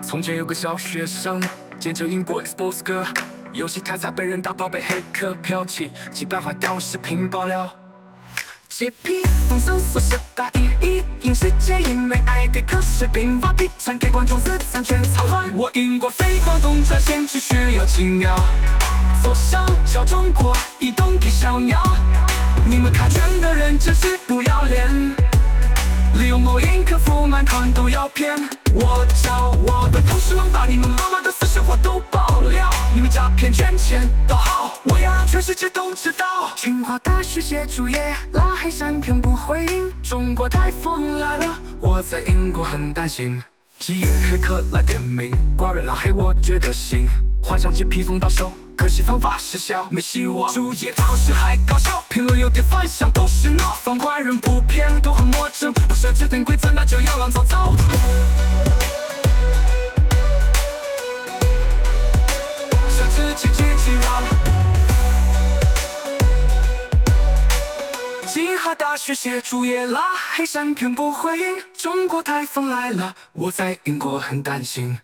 从前有个小学生，见证英国 Xbox 哥，游戏太惨被人打爆，被黑客剽窃，几百坏掉视频爆料。洁癖风搜索是大第一，影世界因没爱给，可是并发币传给观众，资产全操乱。我赢过飞光动展现只需要几秒，左上小中国移动给小鸟，你们卡圈的人真是不要脸，利用某音客服满团都要骗。我叫我的同事们把你们妈妈的私生活都爆料，你们诈骗圈钱都好，我要让全世界都知道。清华大学写主页，拉黑删片不回应，中国台风来了，我在英国很担心。基于黑客来点名，挂人拉黑我觉得行，幻想借披风到手，可惜方法失效，没希望。主页讨是还搞笑，评论有点反向，都是闹，放坏人不骗，都很魔怔，不设置定规则，那就要让早早。设置几让。清华大学写主页，拉黑删片不回应，中国台风来了，我在英国很担心。